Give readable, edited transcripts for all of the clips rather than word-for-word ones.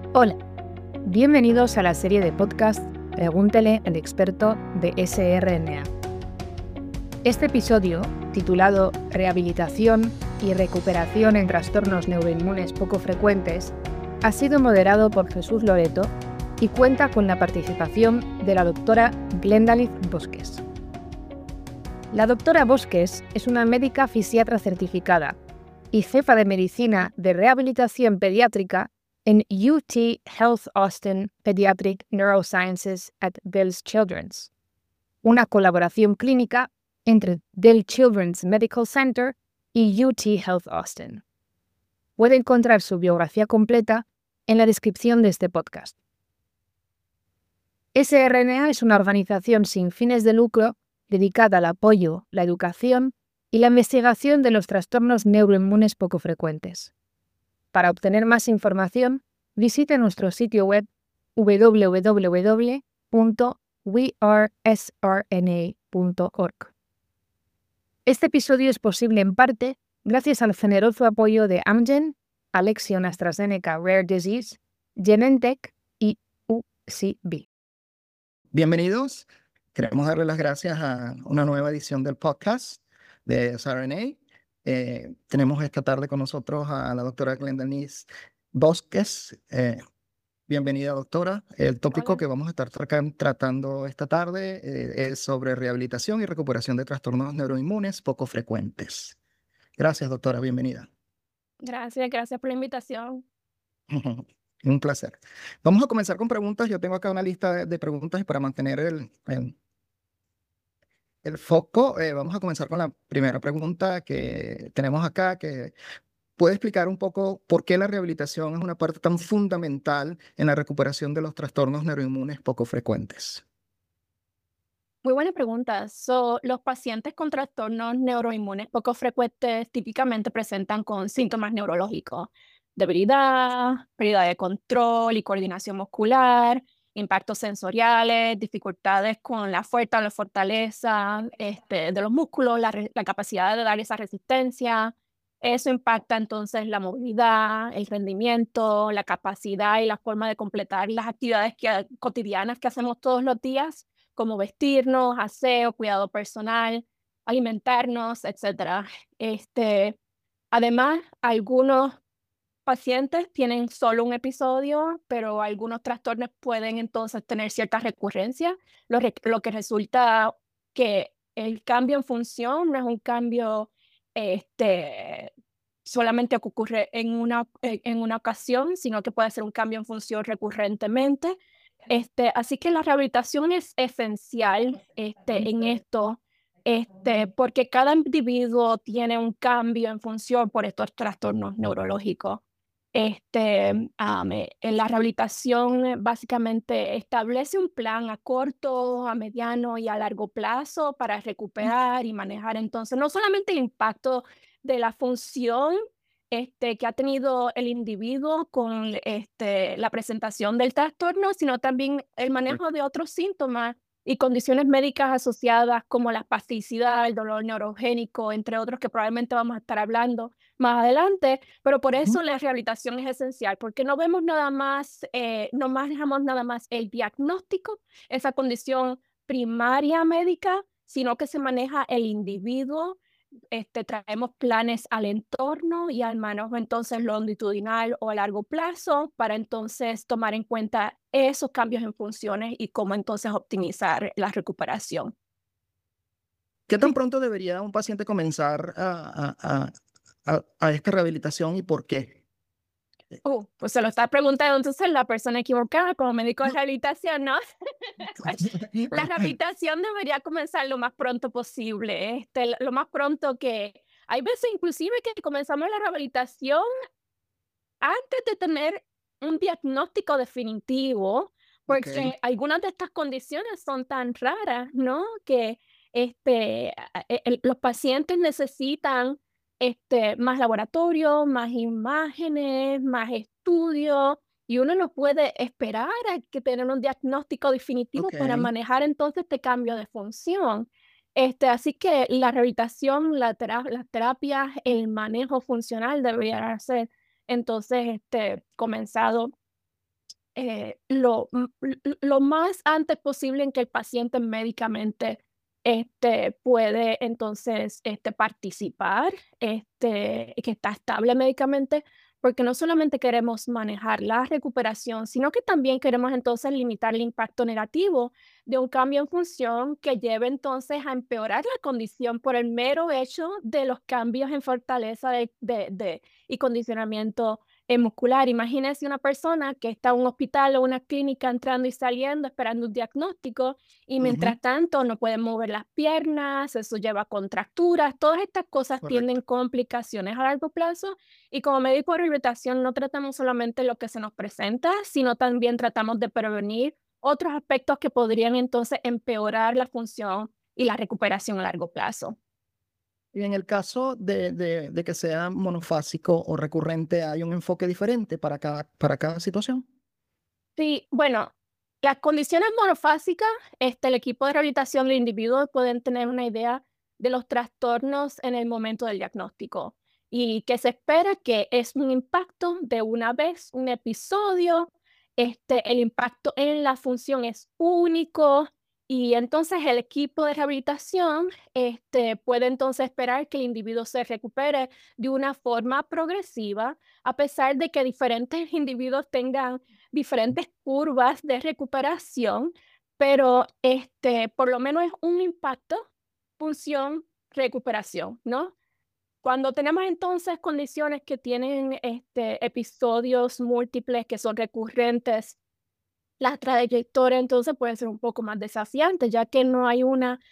Hola, bienvenidos a la serie de podcast Pregúntele al experto de SRNA. Este episodio, titulado Rehabilitación y recuperación en trastornos neuroinmunes poco frecuentes, ha sido moderado por Jesús Loreto y cuenta con la participación de la doctora Glendalith Bosques. La doctora Bosques es una médica fisiatra certificada y jefa de medicina de rehabilitación pediátrica en UT Health Austin Pediatric Neurosciences at Dell's Children's, una colaboración clínica entre Dell Children's Medical Center y UT Health Austin. Puede encontrar su biografía completa en la descripción de este podcast. SRNA es una organización sin fines de lucro dedicada al apoyo, la educación y la investigación de los trastornos neuroinmunes poco frecuentes. Para obtener más información, visite nuestro sitio web www.wearesrna.org. Este episodio es posible en parte gracias al generoso apoyo de Amgen, Alexion AstraZeneca Rare Disease, Genentech y UCB. Bienvenidos. Queremos darle las gracias a una nueva edición del podcast de SRNA. Tenemos esta tarde con nosotros a la doctora Glendalith Bosques. Bienvenida, doctora. El tópico que vamos a estar tratando esta tarde es sobre rehabilitación y recuperación de trastornos neuroinmunes poco frecuentes. Gracias, doctora. Bienvenida. Gracias por la invitación. Un placer. Vamos a comenzar con preguntas. Yo tengo acá una lista de preguntas y para mantener el foco, vamos a comenzar con la primera pregunta que tenemos acá, que puede explicar un poco por qué la rehabilitación es una parte tan fundamental en la recuperación de los trastornos neuroinmunes poco frecuentes. Muy buena pregunta. Los pacientes con trastornos neuroinmunes poco frecuentes típicamente presentan con síntomas neurológicos: debilidad, pérdida de control y coordinación muscular, impactos sensoriales, dificultades con la fuerza o la fortaleza de los músculos, la capacidad de dar esa resistencia. Eso impacta entonces la movilidad, el rendimiento, la capacidad y la forma de completar las actividades cotidianas que hacemos todos los días, como vestirnos, aseo, cuidado personal, alimentarnos, etc. Además, algunos pacientes tienen solo un episodio, pero algunos trastornos pueden entonces tener cierta recurrencia, lo que resulta que el cambio en función no es un cambio solamente que ocurre en una ocasión, sino que puede ser un cambio en función recurrentemente. Así que la rehabilitación es esencial en esto, porque cada individuo tiene un cambio en función por estos trastornos neurológicos. La rehabilitación básicamente establece un plan a corto, a mediano y a largo plazo para recuperar y manejar entonces no solamente el impacto de la función que ha tenido el individuo con la presentación del trastorno, sino también el manejo de otros síntomas y condiciones médicas asociadas como la espasticidad, el dolor neurogénico, entre otros que probablemente vamos a estar hablando más adelante, pero por eso la rehabilitación es esencial, porque no vemos nada más, no manejamos nada más el diagnóstico, esa condición primaria médica, sino que se maneja el individuo. Traemos planes al entorno y al manejo entonces longitudinal o a largo plazo para entonces tomar en cuenta esos cambios en funciones y cómo entonces optimizar la recuperación. ¿Qué tan pronto debería un paciente comenzar a esta rehabilitación y por qué? Pues se lo está preguntando entonces la persona equivocada como médico de rehabilitación, ¿no? La rehabilitación debería comenzar lo más pronto posible, lo más pronto que... Hay veces inclusive que comenzamos la rehabilitación antes de tener un diagnóstico definitivo, porque algunas de estas condiciones son tan raras, ¿no? Que los pacientes necesitan más laboratorio, más imágenes, más estudios, y uno no puede esperar a que tener un diagnóstico definitivo para manejar entonces este cambio de función. Así que la rehabilitación, las terapias, el manejo funcional debería ser entonces comenzado lo más antes posible en que el paciente médicamente puede entonces participar, que está estable médicamente, porque no solamente queremos manejar la recuperación, sino que también queremos entonces limitar el impacto negativo de un cambio en función que lleve entonces a empeorar la condición por el mero hecho de los cambios en fortaleza y condicionamiento muscular. Imagínese una persona que está en un hospital o una clínica entrando y saliendo esperando un diagnóstico y Ujú, mientras tanto no pueden mover las piernas, eso lleva a contracturas, todas estas cosas correcto. tienen complicaciones a largo plazo y como médico de rehabilitación no tratamos solamente lo que se nos presenta, sino también tratamos de prevenir otros aspectos que podrían entonces empeorar la función y la recuperación a largo plazo. Y en el caso de que sea monofásico o recurrente, ¿hay un enfoque diferente para cada situación? Sí, bueno, las condiciones monofásicas, el equipo de rehabilitación del individuo pueden tener una idea de los trastornos en el momento del diagnóstico y que se espera que es un impacto de una vez, un episodio, el impacto en la función es único y entonces el equipo de rehabilitación puede entonces esperar que el individuo se recupere de una forma progresiva, a pesar de que diferentes individuos tengan diferentes curvas de recuperación, pero por lo menos es un impacto, función, recuperación, ¿no? Cuando tenemos entonces condiciones que tienen episodios múltiples que son recurrentes, la trayectoria entonces puede ser un poco más desafiante, ya que no hay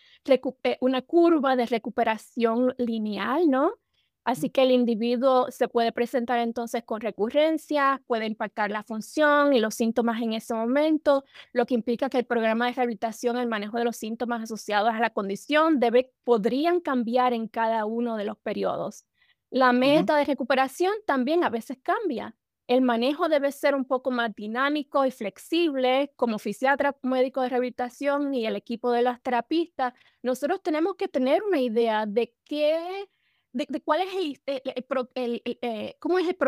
una curva de recuperación lineal, ¿no? Así que el individuo se puede presentar entonces con recurrencia, puede impactar la función y los síntomas en ese momento, lo que implica que el programa de rehabilitación, el manejo de los síntomas asociados a la condición podrían cambiar en cada uno de los periodos. La Ujú, meta de recuperación también a veces cambia. El manejo debe ser un poco más dinámico y flexible. Como fisiatra, médico de rehabilitación y el equipo de las terapistas, nosotros tenemos que tener una idea de cuál es cómo es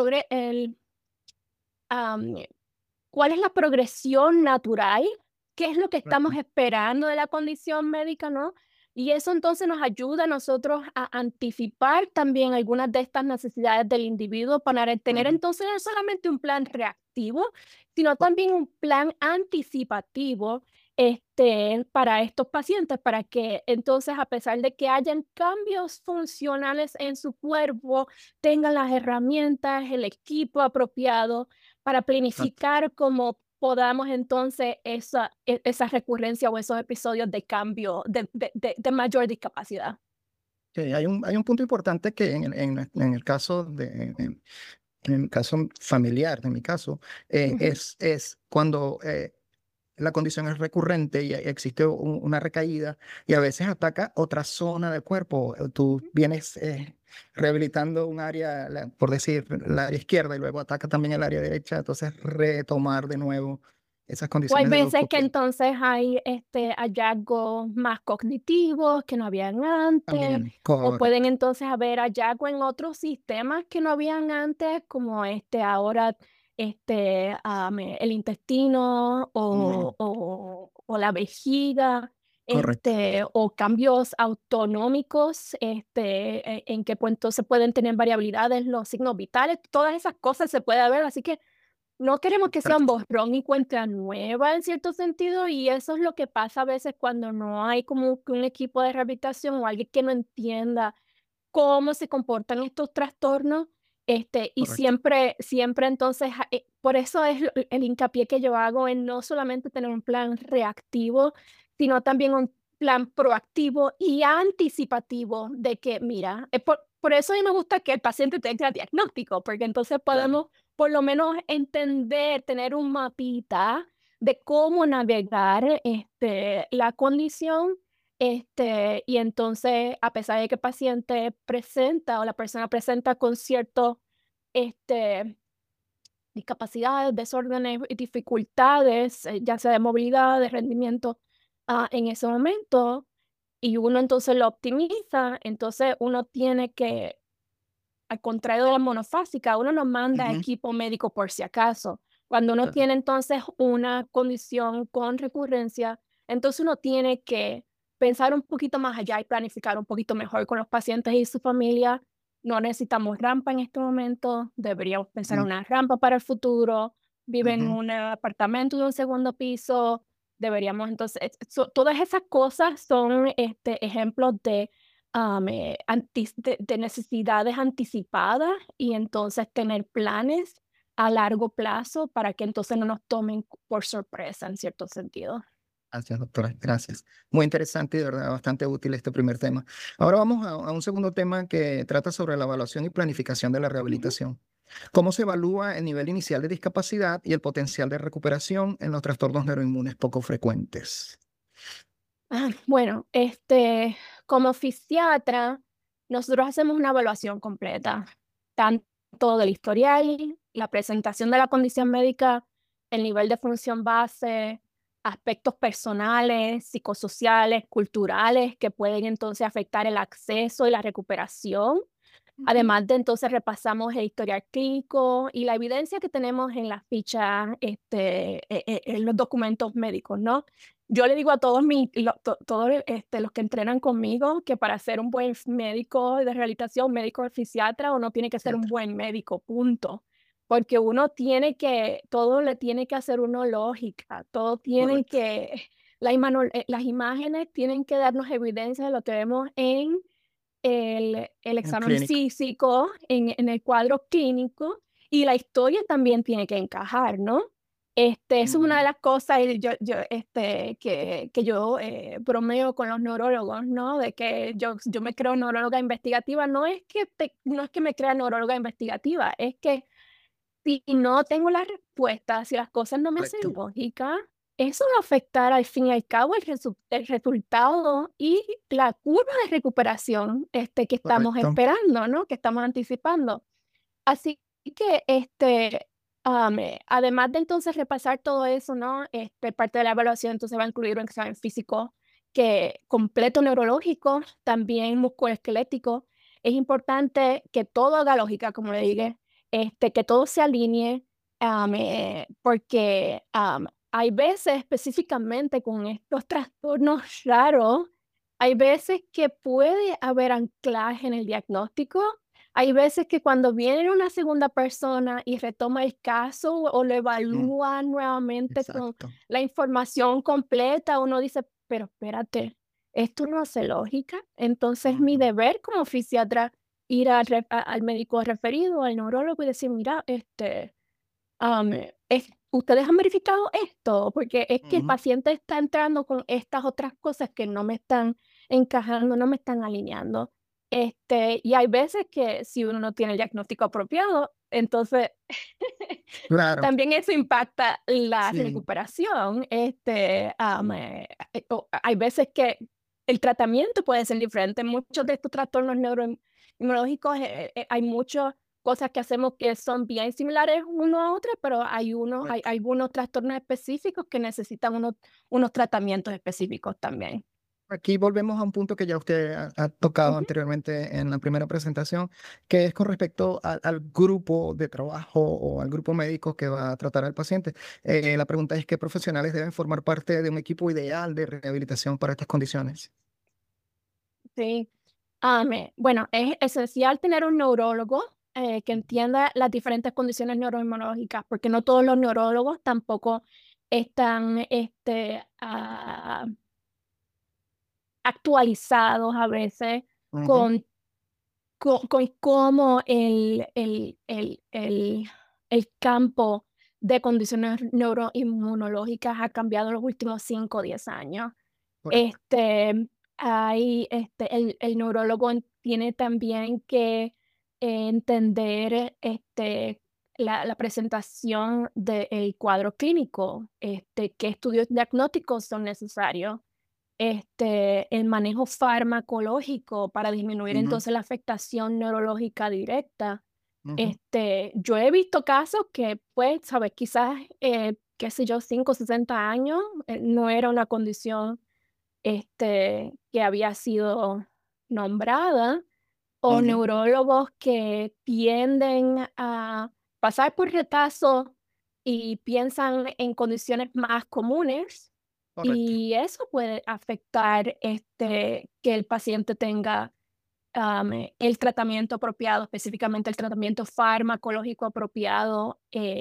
am, cuál es la progresión natural, qué es lo que estamos correcto. esperando de la condición médica, ¿no? Y eso entonces nos ayuda a nosotros a anticipar también algunas de estas necesidades del individuo para tener Ujú, entonces no solamente un plan reactivo, sino co- también un plan anticipativo para estos pacientes, para que entonces a pesar de que hayan cambios funcionales en su cuerpo, tengan las herramientas, el equipo apropiado para Exacto. planificar cómo podamos entonces esa recurrencia o esos episodios de cambio de mayor discapacidad. Sí, hay un punto importante que en el caso en el caso familiar, en mi caso, Ujú. es cuando la condición es recurrente y existe una recaída y a veces ataca otra zona del cuerpo. Tú vienes rehabilitando un área, por decir, la área izquierda y luego ataca también el área derecha, entonces retomar de nuevo esas O hay condiciones de veces que leucopenia. entonces hay hallazgos más cognitivos que no habían antes, También, o pueden correcto. entonces haber hallazgos en otros sistemas que no habían antes, como ahora el intestino Ujú, o la vejiga, correcto. o cambios autonómicos, en que pues, entonces pueden tener variabilidades los signos vitales, todas esas cosas se puede ver, así que no queremos que sea un Exacto. borrón y cuenta nueva en cierto sentido, y eso es lo que pasa a veces cuando no hay como que un equipo de rehabilitación o alguien que no entienda cómo se comportan estos trastornos, y Correcto. siempre entonces, por eso es el hincapié que yo hago en no solamente tener un plan reactivo, sino también un plan proactivo y anticipativo de que, mira, por eso a mí me gusta que el paciente tenga diagnóstico, porque entonces Claro. podemos por lo menos entender, tener un mapita de cómo navegar la condición y entonces, a pesar de que el paciente presenta o la persona presenta con cierto, este, discapacidades, desórdenes y dificultades, ya sea de movilidad, de rendimiento, en ese momento, y uno entonces lo optimiza, entonces uno tiene que, al contrario de la monofásica, uno no manda Ujú, equipo médico por si acaso. Cuando uno Claro. tiene entonces una condición con recurrencia, entonces uno tiene que pensar un poquito más allá y planificar un poquito mejor con los pacientes y su familia. No necesitamos rampa en este momento, deberíamos pensar en Mm, una rampa para el futuro. Vive en ujú. un apartamento de un segundo piso, deberíamos entonces, todas esas cosas son ejemplos de, de necesidades anticipadas y entonces tener planes a largo plazo para que entonces no nos tomen por sorpresa en cierto sentido. Gracias, doctora. Gracias. Muy interesante y de verdad bastante útil este primer tema. Ahora vamos a un segundo tema que trata sobre la evaluación y planificación de la Ujú. rehabilitación. ¿Cómo se evalúa el nivel inicial de discapacidad y el potencial de recuperación en los trastornos neuroinmunes poco frecuentes? Bueno, como fisiatra, nosotros hacemos una evaluación completa, tanto del historial, la presentación de la condición médica, el nivel de función base, aspectos personales, psicosociales, culturales que pueden entonces afectar el acceso y la recuperación. Ujú. Además de entonces repasamos el historial clínico y la evidencia que tenemos en las fichas, en los documentos médicos, ¿no? Yo le digo a todos todos los que entrenan conmigo que para ser un buen médico de rehabilitación, médico de fisiatra, uno tiene que ser un Psiquiatra. buen médico, punto. Porque uno tiene que, todo le tiene que hacer uno lógica, todo tiene Correcto. que, las imágenes tienen que darnos evidencia de lo que vemos en el En examen clínico. físico, en el cuadro clínico, y la historia también tiene que encajar, ¿no? Eso es una de Ujú. las cosas que yo bromeo con los neurólogos, ¿no? De que yo me creo neuróloga investigativa, no es que me crea neuróloga investigativa, es que si no tengo la respuesta, si las cosas no me hacen Correcto. lógica, eso va a afectar al fin y al cabo el resultado y la curva de recuperación, que estamos Correcto. esperando, ¿no? Que estamos anticipando. Así que, además de entonces repasar todo eso, ¿no? Parte de la evaluación entonces va a incluir un examen físico que completo neurológico, también musculoesquelético. Es importante que todo haga lógica, como le dije, que todo se alinee, porque hay veces específicamente con estos trastornos raros, hay veces que puede haber anclaje en el diagnóstico, hay veces que cuando viene una segunda persona y retoma el caso o lo Mm, evalúa nuevamente con exacto. la información completa, uno dice, pero espérate, esto no hace lógica. Entonces, mi Ujú. deber como fisiatra ir al médico referido, al neurólogo y decir, mira, ¿ustedes han verificado esto? Porque es que el Ujú. paciente está entrando con estas otras cosas que no me están encajando, no me están alineando. Y hay veces que si uno no tiene el diagnóstico apropiado, entonces Claro. también eso impacta la Sí. recuperación. Hay veces que el tratamiento puede ser diferente. Muchos de estos trastornos neurológicos, hay muchas cosas que hacemos que son bien similares uno a otro, pero hay Correcto. algunos trastornos específicos que necesitan unos tratamientos específicos también. Aquí volvemos a un punto que ya usted ha tocado Ujú. anteriormente en la primera presentación, que es con respecto al grupo de trabajo o al grupo médico que va a tratar al paciente. La pregunta es, ¿qué profesionales deben formar parte de un equipo ideal de rehabilitación para estas condiciones? Sí. Bueno, es esencial tener un neurólogo que entienda las diferentes condiciones neuroinmunológicas, porque no todos los neurólogos tampoco están actualizados a veces Ujú. con, con cómo el campo de condiciones neuroinmunológicas ha cambiado en los últimos 5 o 10 años. Correcto. Este, el neurólogo tiene también que entender la presentación del cuadro clínico, qué estudios diagnósticos son necesarios, el manejo farmacológico para disminuir Ujú. entonces la afectación neurológica directa. Ujú. Yo he visto casos que, pues, sabes, quizás, qué sé yo, 5 o 60 años, no era una condición que había sido nombrada, o neurólogos que tienden a pasar por retazos y piensan en condiciones más comunes Correcto. y eso puede afectar que el paciente tenga el tratamiento apropiado, específicamente el tratamiento farmacológico apropiado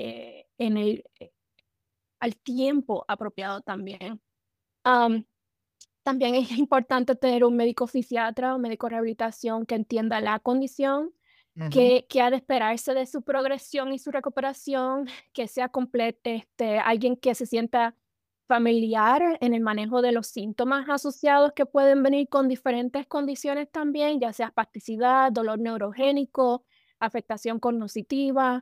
al tiempo apropiado también. Am, También es importante tener un médico fisiatra o médico de rehabilitación que entienda la condición, Ujú. que ha de esperarse de su progresión y su recuperación, que sea alguien que se sienta familiar en el manejo de los síntomas asociados que pueden venir con diferentes condiciones también, ya sea espasticidad, dolor neurogénico, afectación cognitiva.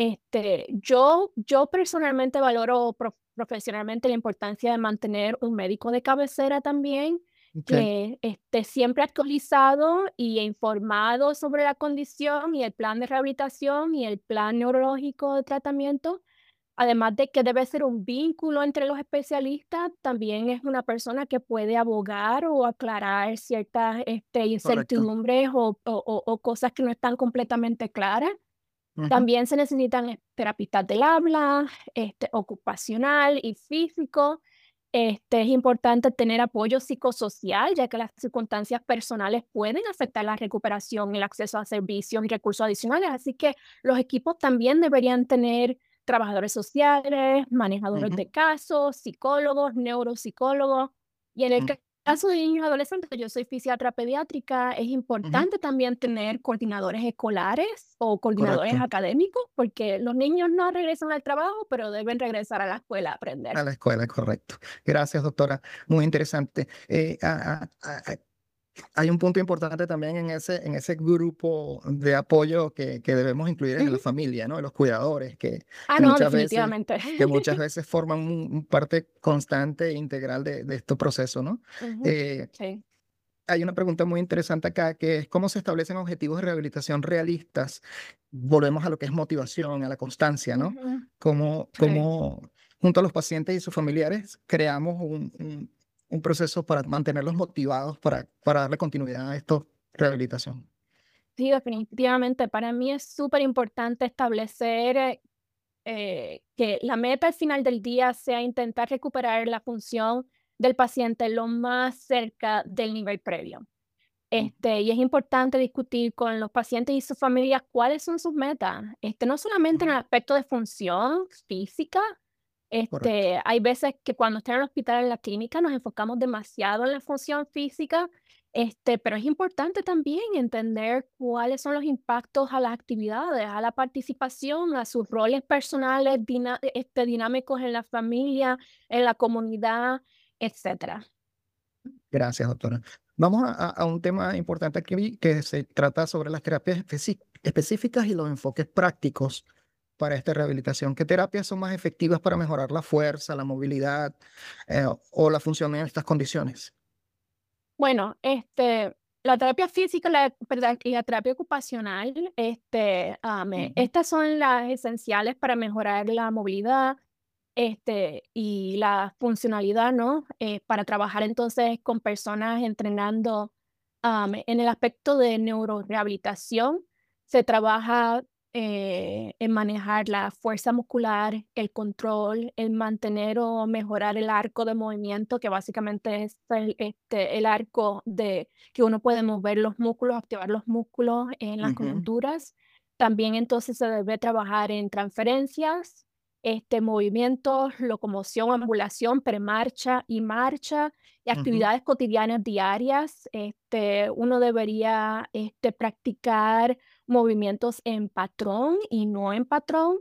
Yo personalmente valoro profesionalmente la importancia de mantener un médico de cabecera también, Ok. que esté siempre actualizado y informado sobre la condición y el plan de rehabilitación y el plan neurológico de tratamiento. Además de que debe ser un vínculo entre los especialistas, también es una persona que puede abogar o aclarar ciertas Correcto. incertidumbres o cosas que no están completamente claras. Ujú. También se necesitan terapistas del habla, ocupacional y físico. Es importante tener apoyo psicosocial, ya que las circunstancias personales pueden afectar la recuperación, el acceso a servicios y recursos adicionales. Así que los equipos también deberían tener trabajadores sociales, manejadores Ujú. de casos, psicólogos, neuropsicólogos. Y en el Ujú. caso de niños y adolescentes, yo soy fisiatra pediátrica, es Ujú. importante también tener coordinadores escolares o coordinadores Correcto. académicos, porque los niños no regresan al trabajo, pero deben regresar a la escuela a A aprender. la escuela, correcto. Gracias, doctora. Muy interesante. Hay un punto importante también en ese grupo de apoyo que debemos incluir es a la Ujú. familia, ¿no? Los cuidadores, Ah, que no, muchas veces, definitivamente. que muchas veces forman parte constante e integral de este proceso, ¿no? Ujú. Eh, Sí. Hay una pregunta muy interesante acá, que es cómo se establecen objetivos de rehabilitación realistas. Volvemos a lo que es motivación, a la constancia, ¿no? Ujú. Sí. Cómo junto a los pacientes y sus familiares creamos un proceso para mantenerlos motivados para darle continuidad a esta rehabilitación. Sí, definitivamente. Para mí es súper importante establecer que la meta al final del día sea intentar recuperar la función del paciente lo más cerca del nivel previo. Mm. Y es importante discutir con los pacientes y sus familias cuáles son sus metas. No solamente en Ujú. el aspecto de función física. Correcto. Hay veces que cuando están en el hospital, en la clínica, nos enfocamos demasiado en la función física, pero es importante también entender cuáles son los impactos a las actividades, a la participación, a sus roles personales, dinámicos en la familia, en la comunidad, etcétera. Gracias, doctora. Vamos a un tema importante aquí que se trata sobre las terapias específicas y los enfoques prácticos para esta rehabilitación. ¿Qué terapias son más efectivas para mejorar la fuerza, la movilidad o la función en estas condiciones? Bueno, la terapia física perdón, y la terapia ocupacional, Ujú. estas son las esenciales para mejorar la movilidad, y la funcionalidad, ¿no? Para trabajar entonces con personas entrenando, en el aspecto de neurorehabilitación, se trabaja en manejar la fuerza muscular, el control, el mantener o mejorar el arco de movimiento, que básicamente es el arco que uno puede mover los músculos, activar los músculos en las Ujú. coyunturas. También entonces se debe trabajar en transferencias, movimientos, locomoción, ambulación, premarcha y marcha, y Ujú. actividades cotidianas diarias. Uno debería practicar movimientos en patrón y no en patrón,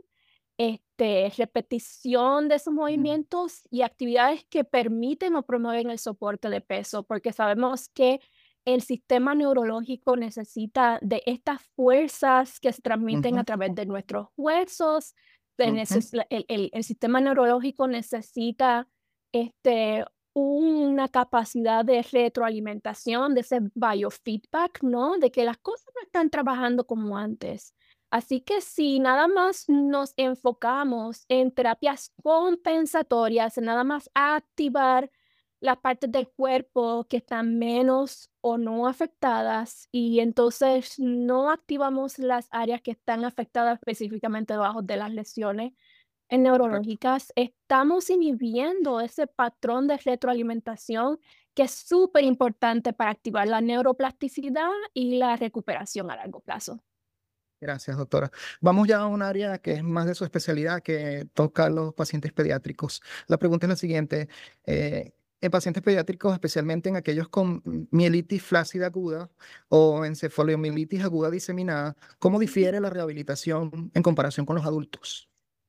repetición de esos Ujú. movimientos y actividades que permiten o promueven el soporte de peso, porque sabemos que el sistema neurológico necesita de estas fuerzas que se transmiten a Ujú. través de nuestros huesos. Ujú. El sistema neurológico necesita este, una capacidad de retroalimentación, de ese biofeedback, ¿no? De que las cosas no están trabajando como antes. Así que si nada más nos enfocamos en terapias compensatorias, en nada más activar las partes del cuerpo que están menos o no afectadas y entonces no activamos las áreas que están afectadas específicamente debajo de las lesiones, en Correcto. neurológicas, estamos inhibiendo ese patrón de retroalimentación que es súper importante para activar la neuroplasticidad y la recuperación a largo plazo. Gracias, doctora. Vamos ya a un área que es más de su especialidad, que toca a los pacientes pediátricos. La pregunta es la siguiente. En pacientes pediátricos, especialmente en aquellos con mielitis flácida aguda o encefalomielitis aguda diseminada, ¿cómo difiere la rehabilitación en comparación con los adultos?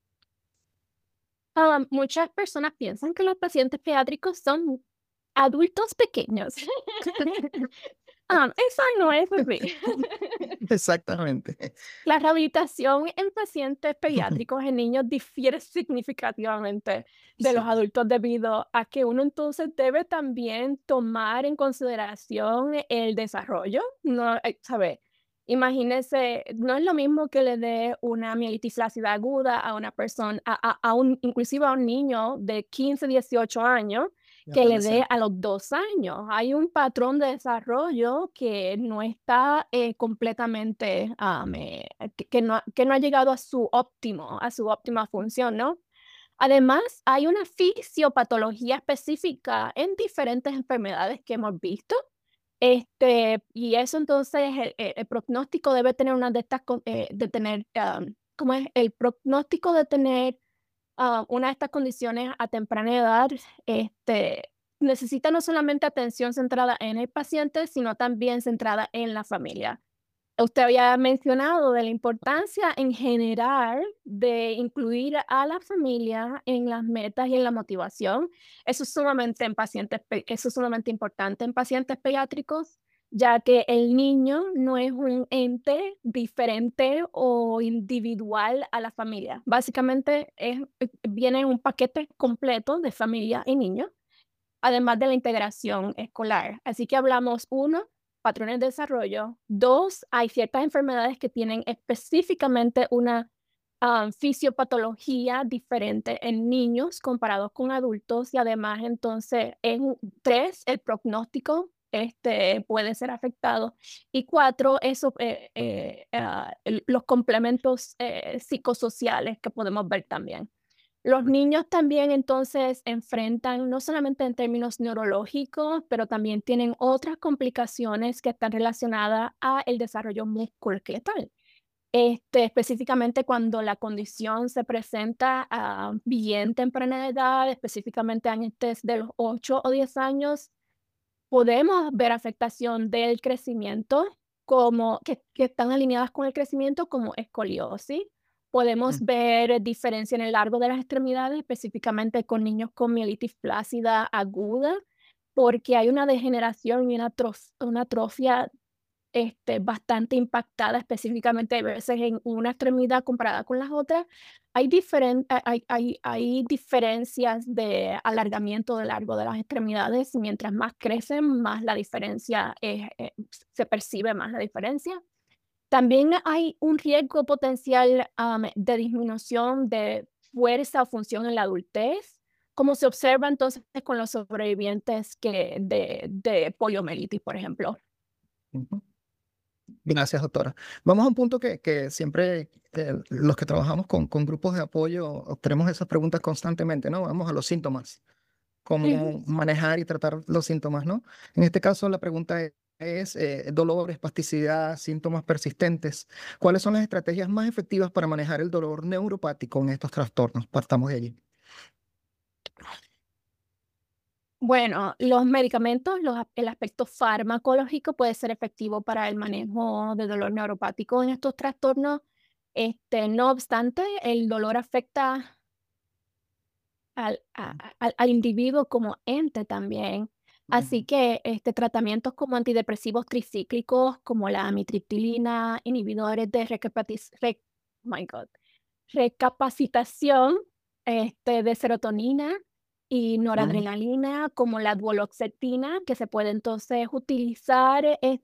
Muchas personas piensan que los pacientes pediátricos son adultos pequeños. Eso no es así. Exactamente. La rehabilitación en pacientes pediátricos, en niños, difiere significativamente de los Sí. adultos debido a que uno entonces debe también tomar en consideración el desarrollo. No, ¿sabe? Imagínese, no es lo mismo que le dé una mielitis flácida aguda a una persona, inclusive a un niño de 15, 18 años, Y que le dé adolescente. a los 2 años. Hay un patrón de desarrollo que no está completamente, que no ha llegado a su óptima función, ¿no? Además, hay una fisiopatología específica en diferentes enfermedades que hemos visto. Y eso entonces, el pronóstico debe tener una de estas, de tener, ¿cómo es? El pronóstico de tener una de estas condiciones a temprana edad, este, necesita no solamente atención centrada en el paciente, sino también centrada en la familia. Usted había mencionado de la importancia en general de incluir a la familia en las metas y en la motivación. Eso es sumamente importante en pacientes pediátricos, ya que el niño no es un ente diferente o individual a la familia. Básicamente viene en un paquete completo de familia y niño, además de la integración escolar. Así que hablamos, uno, patrones de desarrollo. Dos, hay ciertas enfermedades que tienen específicamente una fisiopatología diferente en niños comparados con adultos. Y además, entonces, tres, el pronóstico puede ser afectado. Y cuatro, los complementos psicosociales que podemos ver también. Los niños también entonces enfrentan, no solamente en términos neurológicos, pero también tienen otras complicaciones que están relacionadas a el desarrollo musculoesqueletal. Específicamente cuando la condición se presenta a bien temprana edad, específicamente antes de los 8 o 10 años, podemos ver afectación del crecimiento que están alineadas con el crecimiento como escoliosis. Podemos ver diferencia en el largo de las extremidades, específicamente con niños con mielitis flácida aguda, porque hay una degeneración y una atrofia bastante impactada, específicamente a veces en una extremidad comparada con las otras. Hay diferencias de alargamiento de largo de las extremidades. Mientras más crecen, más la diferencia se percibe más la diferencia. También hay un riesgo potencial de disminución de fuerza o función en la adultez, como se observa entonces con los sobrevivientes de poliomielitis, por ejemplo. Ujú. Gracias, doctora. Vamos a un punto que siempre los que trabajamos con grupos de apoyo tenemos esas preguntas constantemente, ¿no? Vamos a los síntomas, cómo manejar y tratar los síntomas, ¿no? En este caso, la pregunta es dolor, espasticidad, síntomas persistentes. ¿Cuáles son las estrategias más efectivas para manejar el dolor neuropático en estos trastornos? Partamos de allí. Bueno, los medicamentos, el aspecto farmacológico puede ser efectivo para el manejo de dolor neuropático en estos trastornos. No obstante, el dolor afecta al individuo como ente también. Así Ujú, que tratamientos como antidepresivos tricíclicos, como la amitriptilina, inhibidores de my God, recapacitación de serotonina y ujú, noradrenalina, como la duloxetina, que se puede entonces utilizar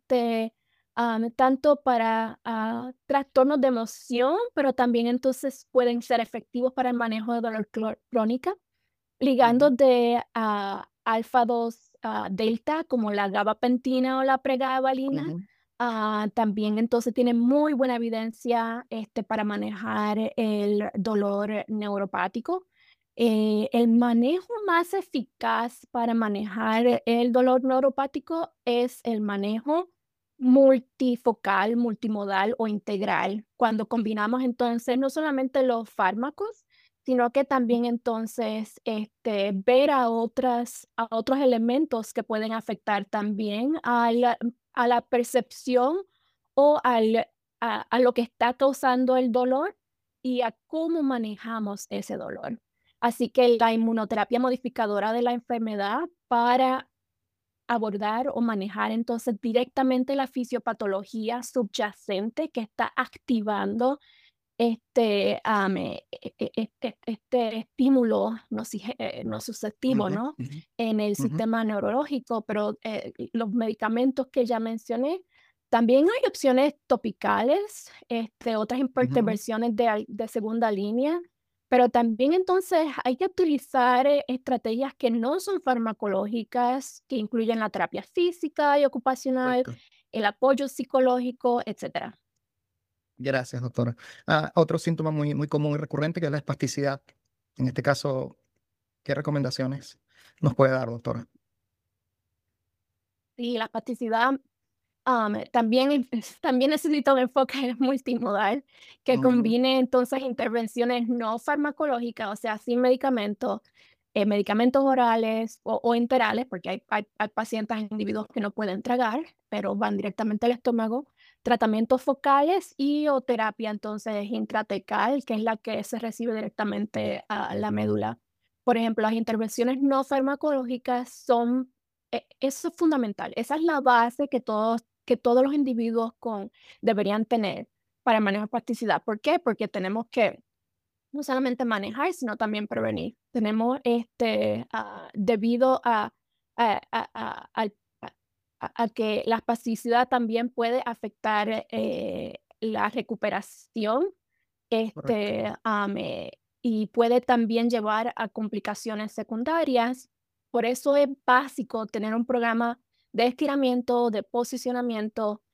tanto para trastornos de emoción, pero también entonces pueden ser efectivos para el manejo de dolor crónica, ligando ujú, de alfa 2 delta, como la gabapentina o la pregabalina, ujú. También entonces tiene muy buena evidencia para manejar el dolor neuropático. El manejo más eficaz para manejar el dolor neuropático es el manejo multifocal, multimodal o integral, cuando combinamos entonces no solamente los fármacos, sino que también entonces ver a otros elementos que pueden afectar también a la percepción o a lo que está causando el dolor y a cómo manejamos ese dolor. Así que la inmunoterapia modificadora de la enfermedad para abordar o manejar entonces directamente la fisiopatología subyacente que está activando este estímulo nociceptivo, Ujú, ¿no? ujú, En el ujú, sistema neurológico, pero los medicamentos que ya mencioné, también hay opciones topicales, otras ujú. intervenciones de segunda línea, pero también entonces hay que utilizar estrategias que no son farmacológicas, que incluyen la terapia física y ocupacional, Correcto. el apoyo psicológico, etcétera. Gracias, doctora. Otro síntoma muy común y recurrente que es la espasticidad. En este caso, ¿qué recomendaciones nos puede dar, doctora? Sí, la plasticidad. También también necesita un enfoque multimodal que Ujú, combine entonces intervenciones no farmacológicas, o sea, sin medicamentos, medicamentos orales o enterales, porque hay pacientes, individuos que no pueden tragar, pero van directamente al estómago, tratamientos focales y o terapia entonces intratecal, que es la que se recibe directamente a la médula. Por ejemplo, las intervenciones no farmacológicas son, eso es fundamental, esa es la base que todos los individuos deberían tener para el manejo de plasticidad. ¿Por qué? Porque tenemos que no solamente manejar, sino también prevenir. Tenemos, debido a que la plasticidad también puede afectar la recuperación, correcto. y puede también llevar a complicaciones secundarias. Por eso es básico tener un programa de estiramiento, de posicionamiento.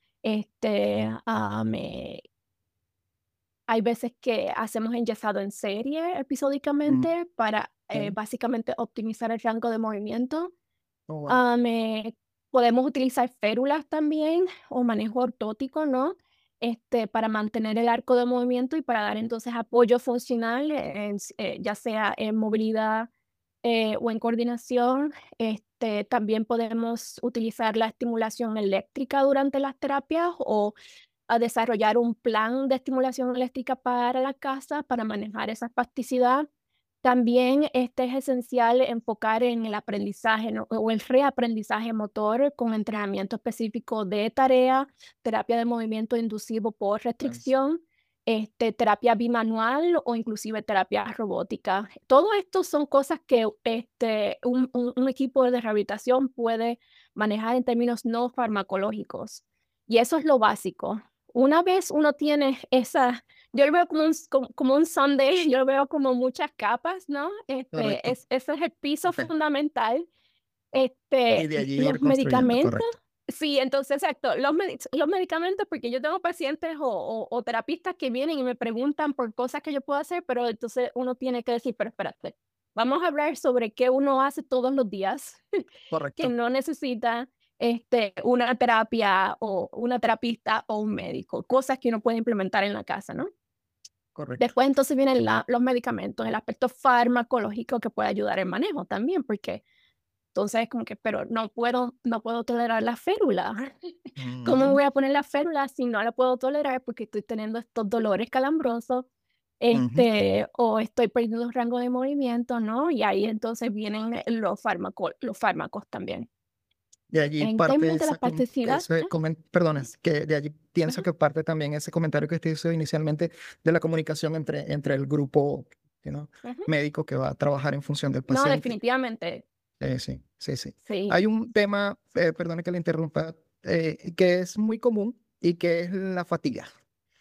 Hay veces que hacemos enyesado en serie Mm, episódicamente para ok. básicamente optimizar el rango de movimiento. Oh, wow. Ah, me Podemos utilizar férulas también o manejo ortótico, ¿no? Para mantener el arco de movimiento y para dar entonces apoyo funcional, ya sea en movilidad o en coordinación. También podemos utilizar la estimulación eléctrica durante las terapias o a desarrollar un plan de estimulación eléctrica para la casa para manejar esa espasticidad. También es esencial enfocar en el aprendizaje, ¿no? O el reaprendizaje motor con entrenamiento específico de tarea, terapia de movimiento inducido por Nice. restricción, terapia bimanual o inclusive terapia robótica. Todo esto son cosas que un equipo de rehabilitación puede manejar en términos no farmacológicos. Y eso es lo básico. Una vez uno tiene yo lo veo como un sundae, yo lo veo como muchas capas, ¿no? Correcto. Ese es el piso Ok. fundamental. Y de allí ir Los construyendo, medicamentos, correcto. sí, entonces, exacto, los medicamentos, porque yo tengo pacientes o terapistas que vienen y me preguntan por cosas que yo puedo hacer, pero entonces uno tiene que decir, pero espérate, vamos a hablar sobre qué uno hace todos los días, que Correcto. no necesita una terapia o una terapista o un médico, cosas que uno puede implementar en la casa, ¿no? Correcto. Después entonces vienen los medicamentos, el aspecto farmacológico que puede ayudar en manejo también, porque entonces es como que, pero no puedo tolerar la férula. ¿Cómo me Ujú, voy a poner la férula si no la puedo tolerar porque estoy teniendo estos dolores calambrosos, ujú. o estoy perdiendo el rango de movimiento, ¿no? Y ahí entonces vienen los fármacos también. De allí En parte términos de la plasticidad, perdón, es que de allí pienso que parte también ese comentario que usted hizo inicialmente de la comunicación entre el grupo, you know, ujú. médico que va a trabajar en función del No, paciente. definitivamente, Sí, sí, sí. sí. Hay un tema, perdone que le interrumpa, que es muy común y que es la fatiga.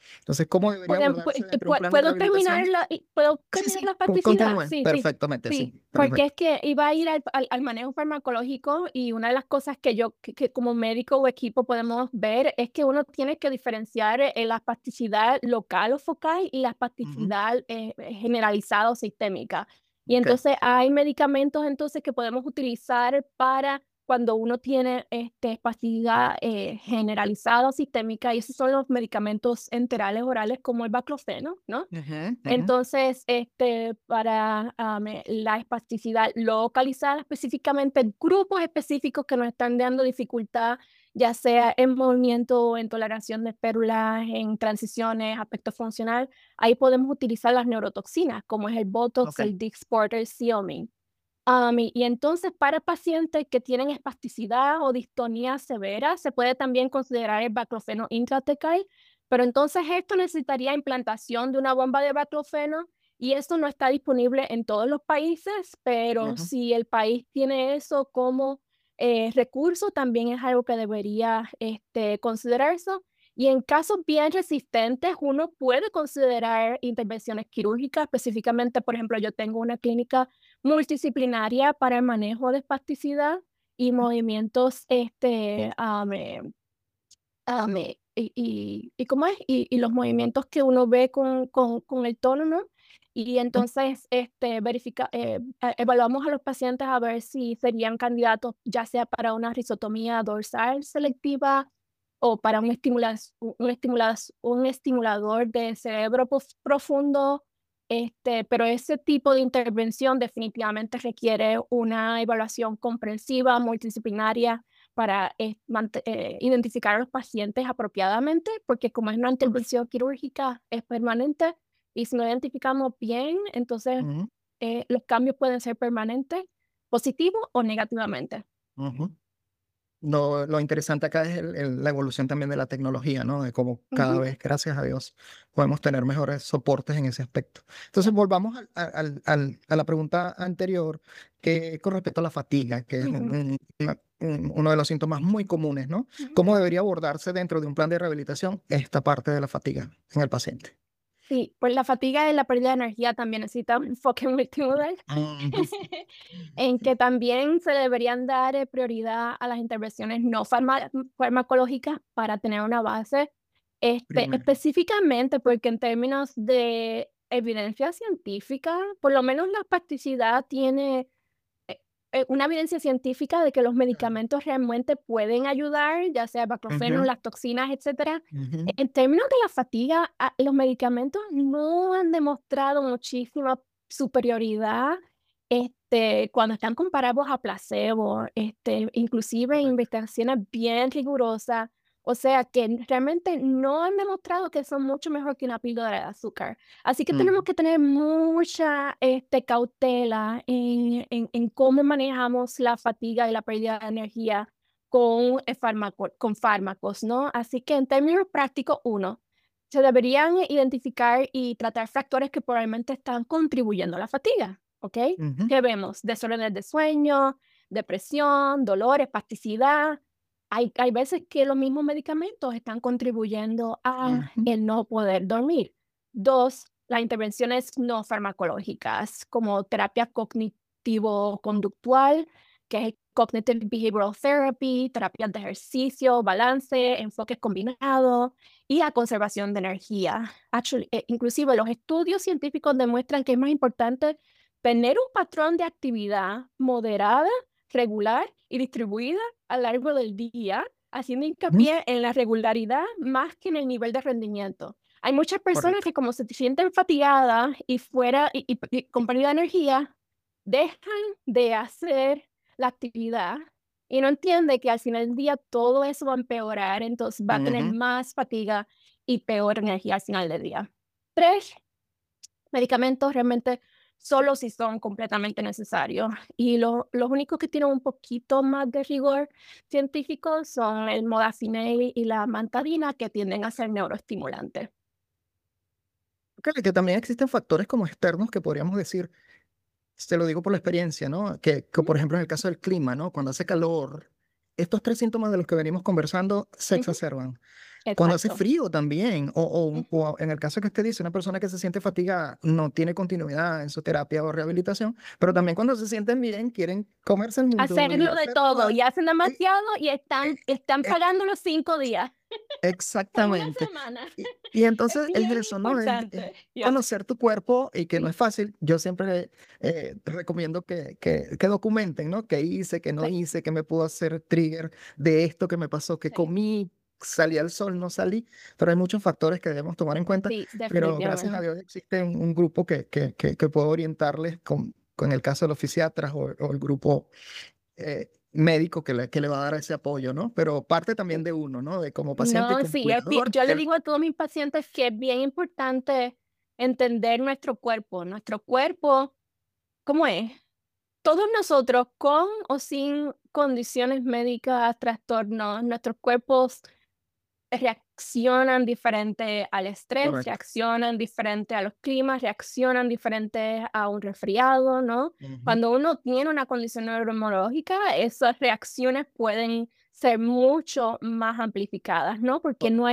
Entonces, ¿cómo debería abordarse dentro de un plan de ¿Puedo terminar rehabilitación? ¿puedo Sí, terminar la sí, plasticidad? continúe Sí, sí. perfectamente, Sí, sí, porque perfecto. es que iba a ir al manejo farmacológico y una de las cosas que como médico o equipo podemos ver es que uno tiene que diferenciar la plasticidad local o focal y la Ujú, plasticidad generalizada o sistémica. Y ok, entonces hay medicamentos entonces que podemos utilizar para cuando uno tiene espasticidad generalizada o sistémica, y esos son los medicamentos enterales orales como el baclofeno, ¿no? ujú, ujú, Entonces, para la espasticidad localizada específicamente en grupos específicos que nos están dando dificultad, ya sea en movimiento o en toleración de pérulas, en transiciones, aspecto funcional, ahí podemos utilizar las neurotoxinas, como es el Botox, ok, el Dysport, el Xeomin. Y entonces, para pacientes que tienen espasticidad o distonía severa, se puede también considerar el baclofeno intratecal, pero entonces esto necesitaría implantación de una bomba de baclofeno y esto no está disponible en todos los países, pero ujú, si el país tiene eso como recurso, también es algo que debería considerarse. Y en casos bien resistentes, uno puede considerar intervenciones quirúrgicas, específicamente, por ejemplo, yo tengo una clínica multidisciplinaria para el manejo de espasticidad y movimientos, y ¿cómo es? Y los movimientos que uno ve con el tono, ¿no? Y ujú, entonces, evaluamos a los pacientes a ver si serían candidatos, ya sea para una risotomía dorsal selectiva o para un estimulador de cerebro profundo, pero ese tipo de intervención definitivamente requiere una evaluación comprensiva, multidisciplinaria, para identificar a los pacientes apropiadamente, porque como es una intervención quirúrgica, es permanente, y si no identificamos bien, entonces ujú, los cambios pueden ser permanentes, positivos o negativamente. ujú. Lo interesante acá es la evolución también de la tecnología, ¿no? De cómo cada Ujú. vez, gracias a Dios, podemos tener mejores soportes en ese aspecto. Entonces, volvamos a la pregunta anterior, que con respecto a la fatiga, que es Ujú. uno de los síntomas muy comunes, ¿no? Ujú. ¿Cómo debería abordarse dentro de un plan de rehabilitación esta parte de la fatiga en el paciente? Sí, pues la fatiga y la pérdida de energía también necesita un enfoque multimodal, Ujú. en que también se deberían dar prioridad a las intervenciones no farmacológicas para tener una base Primero. específicamente, porque en términos de evidencia científica, por lo menos la plasticidad tiene eh, una evidencia científica de que los medicamentos realmente pueden ayudar, ya sea baclofeno, Ujú, las toxinas, etcétera. ujú, En términos de la fatiga, los medicamentos no han demostrado muchísima superioridad, cuando están comparados a placebo, inclusive en correcto. investigaciones bien rigurosas, o sea, que realmente no han demostrado que son mucho mejor que una píldora de azúcar. Así que tenemos Ujú, que tener mucha cautela en cómo manejamos la fatiga y la pérdida de energía con, con fármacos, ¿no? Así que en términos prácticos, uno, se deberían identificar y tratar factores que probablemente están contribuyendo a la fatiga, ¿ok? ujú, ¿Qué vemos? Desórdenes de sueño, depresión, dolor, espasticidad. Hay veces que los mismos medicamentos están contribuyendo a ujú, el no poder dormir. Dos, las intervenciones no farmacológicas, como terapia cognitivo-conductual, que es el Cognitive Behavioral Therapy, terapias de ejercicio, balance, enfoques combinados y la conservación de energía. Inclusive los estudios científicos demuestran que es más importante tener un patrón de actividad moderada, regular y distribuida a lo largo del día, haciendo ujú, hincapié en la regularidad más que en el nivel de rendimiento. Hay muchas personas correcto. que como se sienten fatigadas y fuera y con pérdida de energía, dejan de hacer la actividad y no entiende que al final del día todo eso va a empeorar, entonces va a tener Ujú, más fatiga y peor energía al final del día. Tres, medicamentos realmente solo si son completamente necesarios. Y los únicos que tienen un poquito más de rigor científico son el modafinil y la mantadina, que tienden a ser neuroestimulantes. que también existen factores como externos que podríamos decir, te lo digo por la experiencia, ¿no? Que, Ujú, por ejemplo en el caso del clima, ¿no? Cuando hace calor, estos tres síntomas de los que venimos conversando se ujú, exacerban. Cuando hace Exacto. frío también, Ujú. o en el caso que usted dice, una persona que se siente fatigada no tiene continuidad en su terapia o rehabilitación, pero también cuando se sienten bien quieren comerse el mundo y Hacerlo de hacer todo toda... y hacen eh, demasiado y eh, están eh, pagando los 5 días por una Exactamente. semana. Y Es entonces es bien eso, ¿no? Es importante. Ya. conocer tu cuerpo y que no es fácil. Yo siempre recomiendo que documenten, ¿no? ¿Qué hice, qué no Sí, hice, qué me pudo hacer trigger de esto que me pasó, que sí, comí, salí al sol, no salí? Pero hay muchos factores que debemos tomar en cuenta, sí, pero gracias a definitivamente. Dios existe un grupo que puede orientarles con el caso de los fisiatras o el grupo médico que le va a dar ese apoyo, ¿no? Pero parte también de uno, ¿no? De como paciente y No, como sí, cuidador. yo le digo a todos mis pacientes que es bien importante entender nuestro cuerpo. Nuestro cuerpo, ¿cómo es? Todos nosotros, con o sin condiciones médicas, trastornos, nuestros cuerpos reaccionan diferente al estrés, Correcto. reaccionan diferente a los climas, reaccionan diferente a un resfriado, ¿no? Ujú. Cuando uno tiene una condición neurológica, esas reacciones pueden ser mucho más amplificadas, ¿no? Porque Correcto.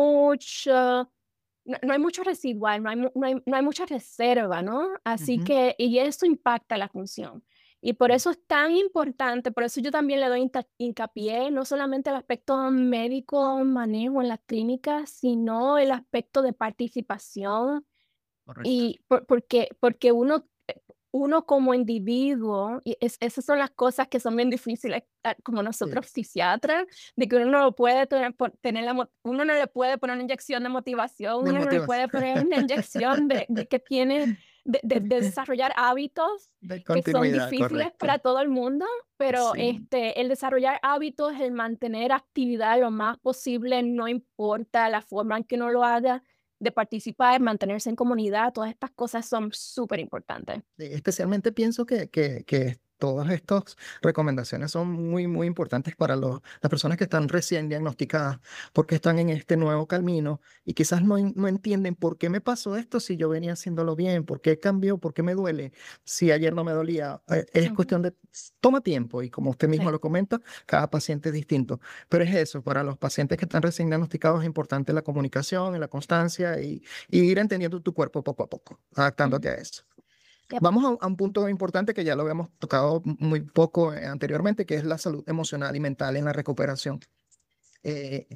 no hay mucho residual, no hay mucha reserva, ¿no? Así Ujú. que, y eso impacta la función. Y por eso es tan importante, por eso yo también le doy hincapié, no solamente el aspecto médico, manejo en las clínicas, sino el aspecto de participación Correcto. y porque uno como individuo, y esas son las cosas que son bien difíciles, como Sí. nosotros psiquiatras, de que uno no lo puede uno no le puede poner una inyección de motivación, De uno no le motivación. puede poner una inyección de que tiene de desarrollar hábitos De que son continuidad, difíciles correcto. para todo el mundo, pero Sí. el desarrollar hábitos, el mantener actividad lo más posible, no importa la forma en que uno lo haga, de participar, mantenerse en comunidad, todas estas cosas son súper importantes. Especialmente pienso que todas estas recomendaciones son muy, muy importantes para las personas que están recién diagnosticadas, porque están en este nuevo camino y quizás no entienden por qué me pasó esto si yo venía haciéndolo bien, por qué cambió, por qué me duele, si ayer no me dolía. Es Ujú. cuestión de, toma tiempo y como usted mismo Sí. lo comenta, cada paciente es distinto. Pero es eso, para los pacientes que están recién diagnosticados es importante la comunicación y la constancia y ir entendiendo tu cuerpo poco a poco, adaptándote Ujú. a eso. Yep. Vamos a un punto importante que ya lo habíamos tocado muy poco anteriormente, que es la salud emocional y mental en la recuperación. Eh,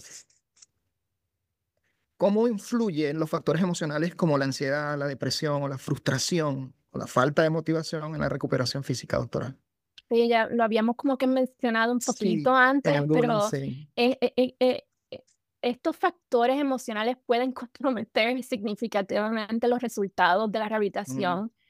¿Cómo influyen los factores emocionales como la ansiedad, la depresión o la frustración o la falta de motivación en la recuperación física, doctora? Sí, ya lo habíamos como que mencionado un poquito Sí, en antes, algunas, pero sí. eh, eh, eh, eh, eh, estos factores emocionales pueden comprometer significativamente los resultados de la Mm, rehabilitación,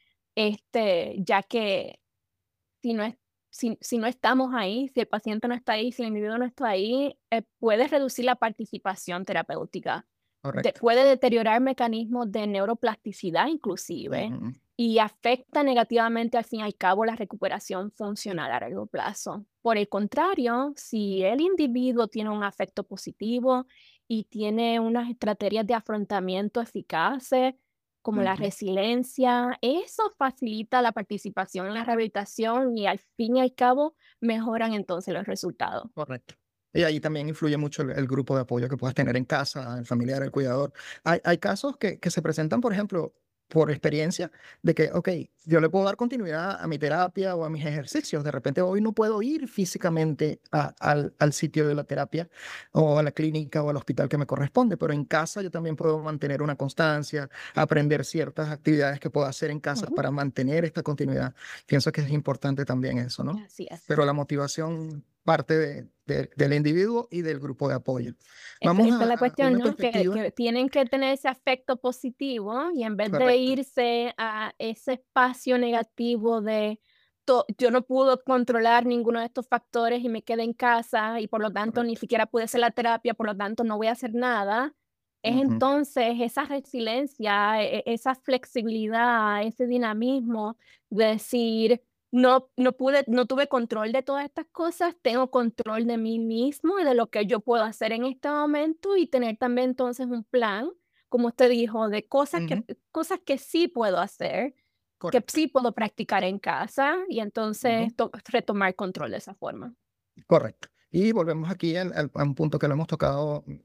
ya que si no es si no estamos ahí, si el paciente no está ahí, si el individuo no está ahí, puede reducir la participación terapéutica. correcto. Puede deteriorar mecanismos de neuroplasticidad inclusive, Ujú. y afecta negativamente al fin y al cabo la recuperación funcional a largo plazo. Por el contrario, si el individuo tiene un afecto positivo y tiene unas estrategias de afrontamiento eficaces, como la Ujú. resiliencia, eso facilita la participación en la rehabilitación y al fin y al cabo mejoran entonces los resultados. Correcto. Y ahí también influye mucho el grupo de apoyo que puedas tener en casa, el familiar, el cuidador. Hay casos que se presentan, por ejemplo, por experiencia, de que, ok, yo le puedo dar continuidad a mi terapia o a mis ejercicios. De repente hoy no puedo ir físicamente al sitio de la terapia o a la clínica o al hospital que me corresponde, pero en casa yo también puedo mantener una constancia, aprender ciertas actividades que puedo hacer en casa Ujú. para mantener esta continuidad. Pienso que es importante también eso, ¿no? Así es. Pero la motivación parte del individuo y del grupo de apoyo. Esa Vamos esa es la a cuestión, una ¿no? perspectiva, Que tienen que tener ese afecto positivo y en vez de correcto, irse a ese espacio negativo de yo no puedo controlar ninguno de estos factores y me quedé en casa y por lo tanto ni correcto. siquiera pude hacer la terapia, por lo tanto no voy a hacer nada. Es Ujú. entonces esa resiliencia, esa flexibilidad, ese dinamismo de decir, no tuve control de todas estas cosas, tengo control de mí mismo y de lo que yo puedo hacer en este momento y tener también entonces un plan, como usted dijo, de Ujú. cosas que sí puedo hacer, que Correcto. sí puedo practicar en casa y Ujú. entonces retomar control de esa forma. Correcto. Y volvemos aquí a un punto que lo hemos tocado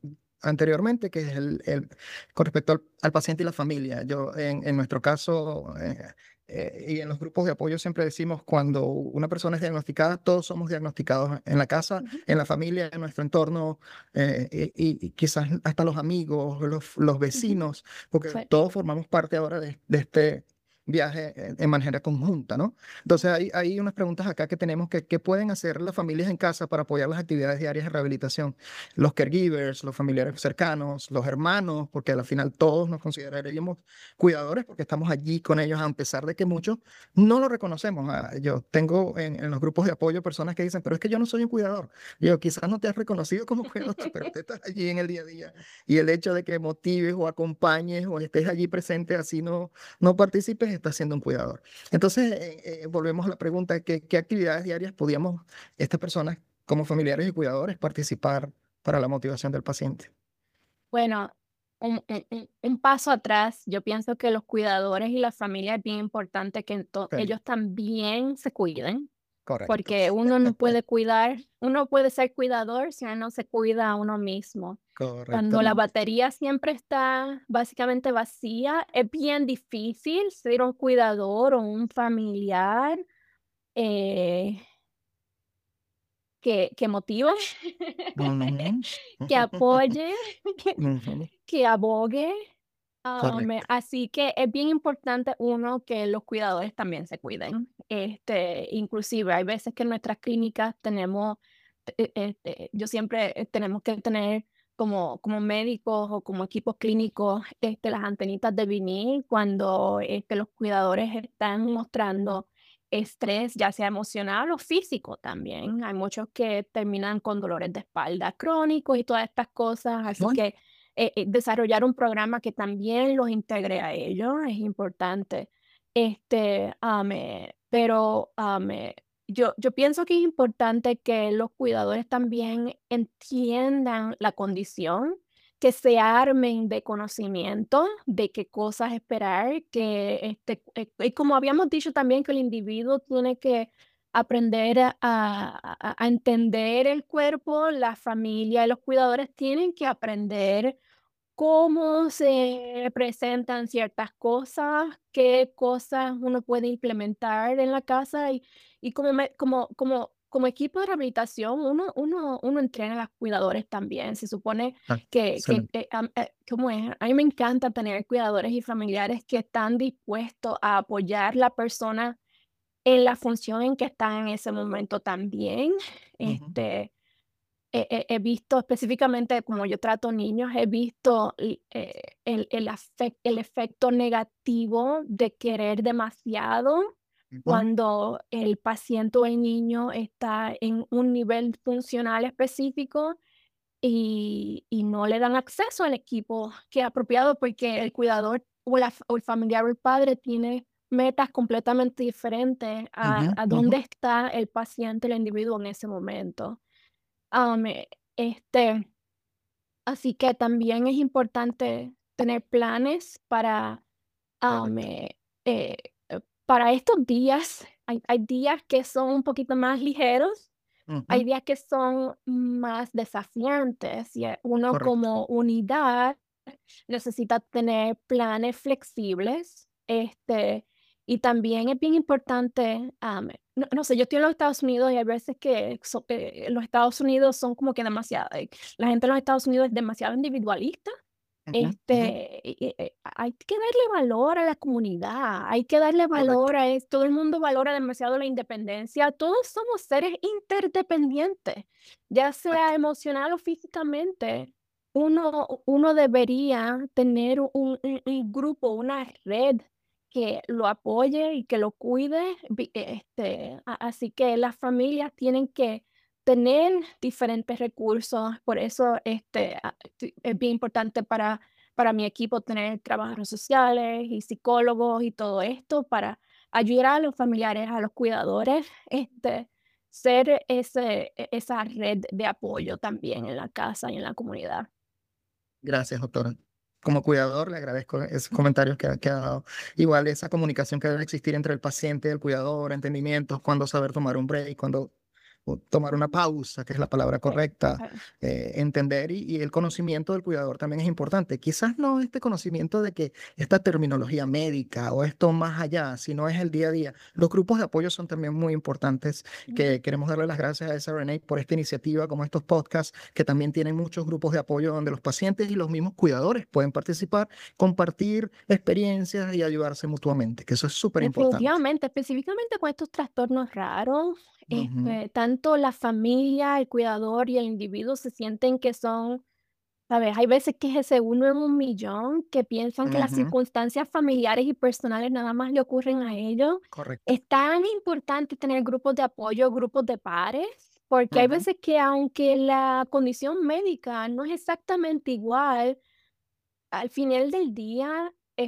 anteriormente, que es con respecto al paciente y la familia. En nuestro caso, y en los grupos de apoyo siempre decimos, cuando una persona es diagnosticada, todos somos diagnosticados en la casa, Ujú. en la familia, en nuestro entorno, y quizás hasta los amigos, los Ujú. vecinos, porque Sí. todos formamos parte ahora de este viaje en manera conjunta, ¿no? Entonces hay unas preguntas acá que tenemos ¿qué pueden hacer las familias en casa para apoyar las actividades diarias de rehabilitación? Los caregivers, los familiares cercanos, los hermanos, porque al final todos nos consideraríamos cuidadores porque estamos allí con ellos, a pesar de que muchos no lo reconocemos. Yo tengo en los grupos de apoyo personas que dicen, pero es que yo no soy un cuidador. Yo, quizás no te has reconocido como cuidador, pero te estás allí en el día a día. Y el hecho de que motives o acompañes o estés allí presente, así no participes, estás siendo un cuidador. Entonces, volvemos a la pregunta, ¿qué actividades diarias podíamos estas personas como familiares y cuidadores participar para la motivación del paciente? Bueno, un paso atrás, yo pienso que los cuidadores y la familia es bien importante que Ok, ellos también se cuiden, correcto, porque uno puede ser cuidador si uno no se cuida a uno mismo. Cuando la correctamente. batería siempre está básicamente vacía, es bien difícil ser un cuidador o un familiar eh, que motive, Ujú, que apoye, ujú, que abogue. correcto. Así que es bien importante, uno, que los cuidadores también se cuiden. Inclusive hay veces que en nuestras clínicas tenemos, yo siempre tenemos que tener como médicos o como equipos clínicos, las antenitas de vinil cuando los cuidadores están mostrando estrés, ya sea emocional o físico también. Hay muchos que terminan con dolores de espalda crónicos y todas estas cosas, así Bueno, que desarrollar un programa que también los integre a ellos es importante. Yo pienso que es importante que los cuidadores también entiendan la condición, que se armen de conocimiento de qué cosas esperar, y como habíamos dicho también que el individuo tiene que aprender a entender el cuerpo, la familia y los cuidadores tienen que aprender cómo se presentan ciertas cosas, qué cosas uno puede implementar en la casa y como equipo de rehabilitación, uno entrena a los cuidadores también. Se supone excelente. ¿cómo es? A mí me encanta tener cuidadores y familiares que están dispuestos a apoyar la persona en la función en que está en ese momento también. Ujú, He visto específicamente, como yo trato niños, he visto el efecto negativo de querer demasiado ujú, cuando el paciente o el niño está en un nivel funcional específico y no le dan acceso al equipo que es apropiado porque el cuidador o el familiar o el padre tiene metas completamente diferentes ujú, a ujú, dónde está el paciente, el individuo en ese momento. Am, eh, este, Así que también es importante tener planes am, correcto. eh, eh, para estos días. Hay días que son un poquito más ligeros, hay Ujú, días que son más desafiantes y uno correcto. como unidad necesita tener planes flexibles, y también es bien importante, no sé, yo estoy en los Estados Unidos y hay veces que los Estados Unidos son como que demasiado, la gente en los Estados Unidos es demasiado individualista. Ujú, ujú, Hay que darle valor a la comunidad, hay que darle correcto. valor a esto, todo el mundo valora demasiado la independencia, todos somos seres interdependientes, ya Correcto. sea emocional o físicamente. Uno debería tener un grupo, una red que lo apoye y que lo cuide, así que las familias tienen que tener diferentes recursos, por eso es bien importante para mi equipo tener trabajadores sociales y psicólogos y todo esto para ayudar a los familiares, a los cuidadores, ser esa red de apoyo también en la casa y en la comunidad. Gracias, doctora. Como cuidador, le agradezco esos comentarios que ha dado. Igual esa comunicación que debe existir entre el paciente y el cuidador, entendimientos, cuándo saber tomar un break, cuándo o tomar una pausa, que es la palabra Sí, correcta, sí. entender y el conocimiento del cuidador también es importante. Quizás no este conocimiento de que esta terminología médica o esto más allá, sino es el día a día. Los grupos de apoyo son también muy importantes, que queremos darle las gracias a SRNA por esta iniciativa, como estos podcasts, que también tienen muchos grupos de apoyo donde los pacientes y los mismos cuidadores pueden participar, compartir experiencias y ayudarse mutuamente, que eso es súper importante. Definitivamente, específicamente con estos trastornos raros, Ujú, tanto la familia, el cuidador y el individuo se sienten que son, ¿sabes? Hay veces que es ese uno en un millón que piensan que las ujú, circunstancias familiares y personales nada más le ocurren a ellos. correcto. Es tan importante tener grupos de apoyo, grupos de pares, porque hay Ujú, veces que aunque la condición médica no es exactamente igual, al final del día,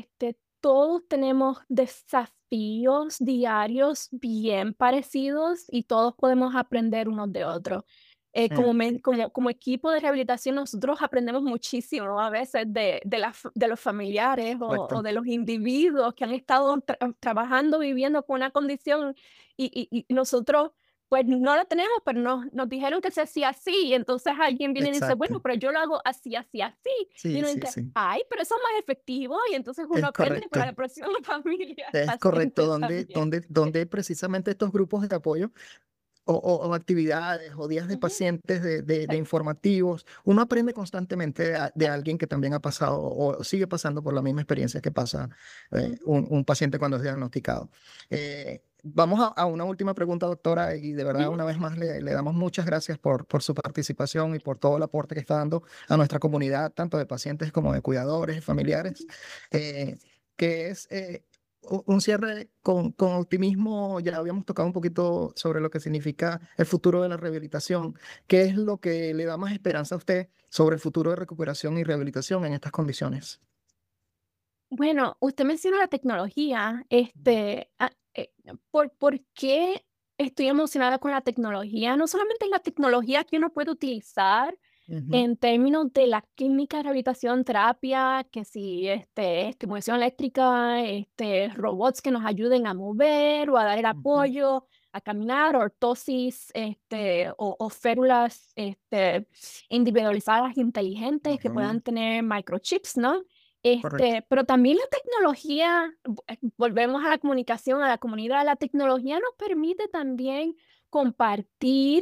todos tenemos desafíos diarios bien parecidos y todos podemos aprender unos de otros. sí, Como equipo de rehabilitación, nosotros aprendemos muchísimo a veces de los familiares o correcto. de los individuos que han estado trabajando, viviendo con una condición y nosotros pues no la tenemos, pero nos dijeron que se hacía así, y entonces alguien viene y dice, Exacto. bueno, pero yo lo hago así, así, así. Y Sí, uno sí, dice: sí. "Ay, pero eso es más efectivo", y entonces uno Es aprende para correcto. la próxima familia, Es correcto. paciente Donde, también. donde, donde precisamente estos grupos de apoyo o actividades o días de Ujú, pacientes de sí, informativos. Uno aprende constantemente de alguien que también ha pasado o sigue pasando por la misma experiencia que pasa ujú, un paciente cuando es diagnosticado. Vamos a una última pregunta, doctora, y de verdad ujú. una vez más le damos muchas gracias por su participación y por todo el aporte que está dando a nuestra comunidad, tanto de pacientes como de cuidadores y familiares, eh, que es un cierre con optimismo. Ya habíamos tocado un poquito sobre lo que significa el futuro de la rehabilitación. ¿Qué es lo que le da más esperanza a usted sobre el futuro de recuperación y rehabilitación en estas condiciones? Bueno, usted menciona la tecnología, ¿por qué estoy emocionada con la tecnología? No solamente es la tecnología que uno puede utilizar Ujú, en términos de la química, rehabilitación, terapia, que si, estimulación eléctrica, robots que nos ayuden a mover o a dar el ujú, apoyo a caminar, ortosis, o férulas, individualizadas inteligentes que ujú, puedan tener microchips, ¿no? correcto. Pero también la tecnología, volvemos a la comunicación, a la comunidad, la tecnología nos permite también compartir,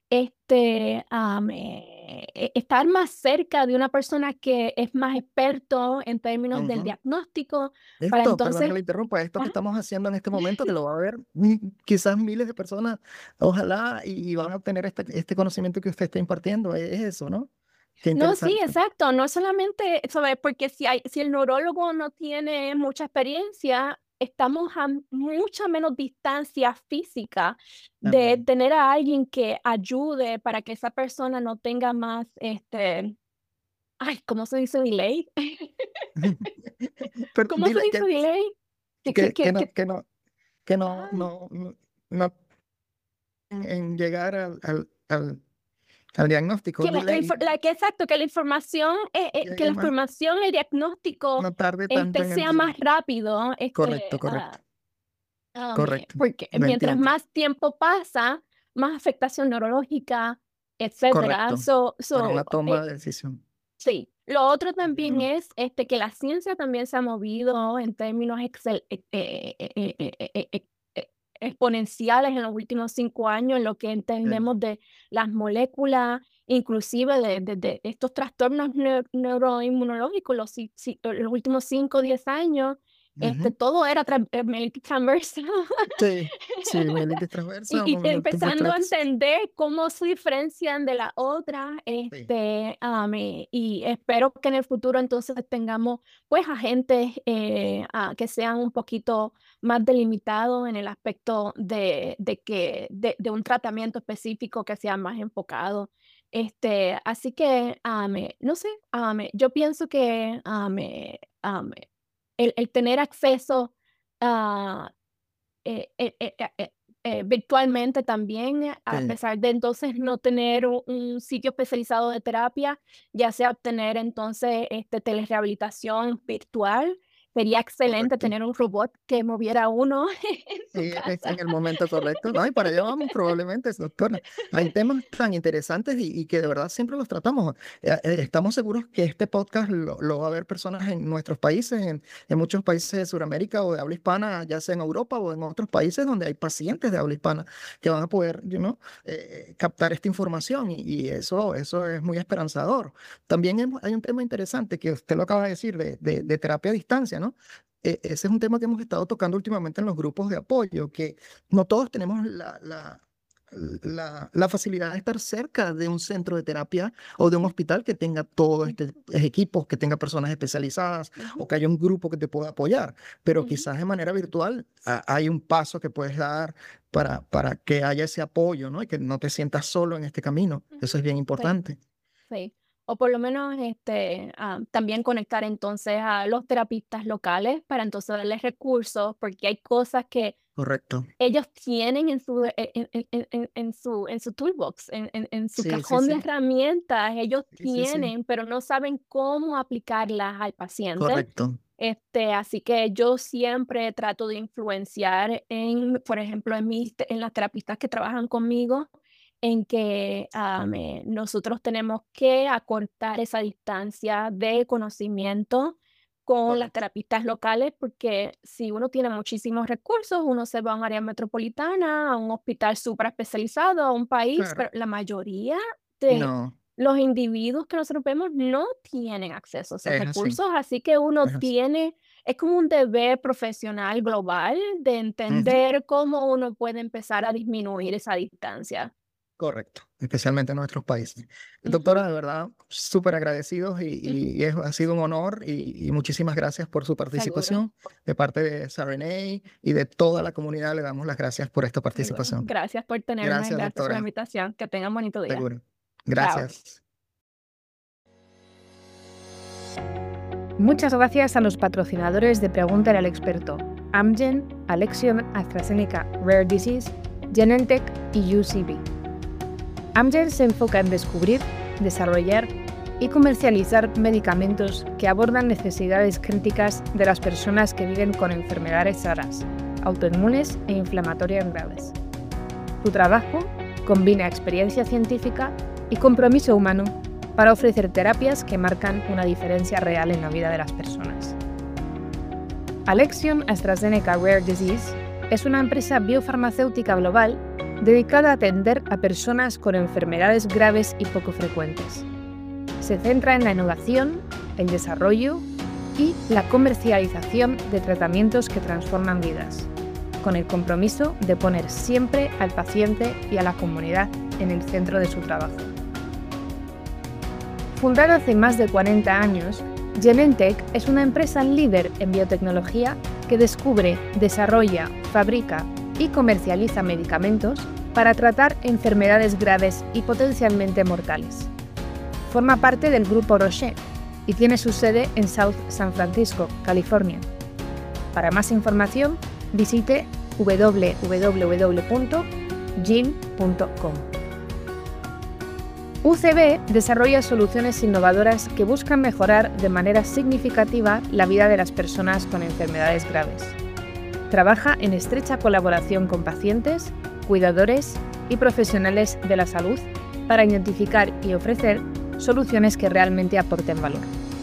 estar más cerca de una persona que es más experto en términos del Ujú. diagnóstico, para Esto, perdón que entonces, le interrumpa, esto que ajá. estamos haciendo en este momento, que lo va a ver quizás miles de personas, ojalá, y van a obtener este conocimiento que usted está impartiendo. Es eso, ¿no? Qué No, sí, interesante. exacto, no solamente sobre, porque si el neurólogo no tiene mucha experiencia, estamos a mucha menos distancia física de También. tener a alguien que ayude para que esa persona no tenga más, ay, ¿cómo se dice delay? Pero ¿Cómo se dile dice delay? Que, que, que que, no, que, que no, que no, ay, no, no, no en llegar al diagnóstico, que dile que exacto, que la información, llegue más, el diagnóstico, no tarde tanto en el sea más tiempo. rápido, Correcto, correcto, correcto. porque Lo mientras entiendo. más tiempo pasa, más afectación neurológica, etcétera. Correcto. Para una toma de decisión. Sí. Lo otro también Entiendo. es, que la ciencia también se ha movido en términos exponenciales en los últimos 5 años, en lo que Sí. entendemos de las moléculas, inclusive de estos trastornos neuroinmunológicos, los últimos 5 o 10 años, Ujú. todo era mielitis transversa. Sí, sí, mielitis transversa Y o múltiple empezando a esclerosis. entender cómo se diferencian de la otra, Sí. y espero que en el futuro entonces tengamos pues agentes, que sean un poquito más delimitados en el aspecto de un tratamiento específico que sea más enfocado. Así que, no sé, yo pienso que, el tener acceso a virtualmente también, a Sí. pesar de entonces no tener un sitio especializado de terapia, ya sea obtener entonces telerehabilitación virtual, sería excelente Correcto. tener un robot que moviera a uno en su Sí, es casa. en el momento correcto. No, y para allá vamos probablemente, doctora. Hay temas tan interesantes y que de verdad siempre los tratamos. Estamos seguros que este podcast lo va a ver personas en nuestros países, en muchos países de Sudamérica o de habla hispana, ya sea en Europa o en otros países donde hay pacientes de habla hispana que van a poder, captar esta información y eso es muy esperanzador. También hay un tema interesante que usted lo acaba de decir de terapia a distancia, ¿no? Ese es un tema que hemos estado tocando últimamente en los grupos de apoyo, que no todos tenemos la facilidad de estar cerca de un centro de terapia o de un hospital que tenga todos estos equipos, que tenga personas especializadas o Ujú, que haya un grupo que te pueda apoyar. Pero ujú, quizás de manera virtual hay un paso que puedes dar para que haya ese apoyo, ¿no? Y que no te sientas solo en este camino. ujú. Eso es bien Sí. importante. Sí, o por lo menos también conectar entonces a los terapistas locales para entonces darles recursos, porque hay cosas que Correcto. ellos tienen en su, en su toolbox, en su Sí, sí, cajón de sí. herramientas, ellos Sí, sí, sí. tienen, pero no saben cómo aplicarlas al paciente. Correcto. Así que yo siempre trato de influenciar por ejemplo, en las terapistas que trabajan conmigo, en que nosotros tenemos que acortar esa distancia de conocimiento con las Correcto. terapistas locales, porque si uno tiene muchísimos recursos, uno se va a un área metropolitana, a un hospital súper especializado, a un país, Claro. pero la mayoría de No, los individuos que nosotros vemos no tienen acceso a esos es así. recursos, así que uno Es así. tiene, es como un deber profesional global de Ujú. entender cómo uno puede empezar a disminuir esa distancia. Correcto, especialmente en nuestros países. Ujú, Doctora, de verdad, súper agradecidos ujú, ha sido un honor y muchísimas gracias por su seguro, participación de parte de SRNA y de toda la comunidad. Le damos las gracias por esta seguro. participación. Gracias por tenerme, Gracias, gracias por la doctora. invitación. Que tengan bonito día. Seguro. Chao. Gracias. Muchas gracias a los patrocinadores de Pregúntale al Experto: Amgen, Alexion, AstraZeneca Rare Disease, Genentech y UCB. Amgen se enfoca en descubrir, desarrollar y comercializar medicamentos que abordan necesidades críticas de las personas que viven con enfermedades raras, autoinmunes e inflamatorias graves. Su trabajo combina experiencia científica y compromiso humano para ofrecer terapias que marcan una diferencia real en la vida de las personas. Alexion AstraZeneca Rare Disease es una empresa biofarmacéutica global dedicada a atender a personas con enfermedades graves y poco frecuentes. Se centra en la innovación, el desarrollo y la comercialización de tratamientos que transforman vidas, con el compromiso de poner siempre al paciente y a la comunidad en el centro de su trabajo. Fundada hace más de 40 años, Genentech es una empresa líder en biotecnología que descubre, desarrolla, fabrica y comercializa medicamentos para tratar enfermedades graves y potencialmente mortales. Forma parte del grupo Roche y tiene su sede en South San Francisco, California. Para más información, visite www.gin.com. UCB desarrolla soluciones innovadoras que buscan mejorar de manera significativa la vida de las personas con enfermedades graves. Trabaja en estrecha colaboración con pacientes, cuidadores y profesionales de la salud para identificar y ofrecer soluciones que realmente aporten valor.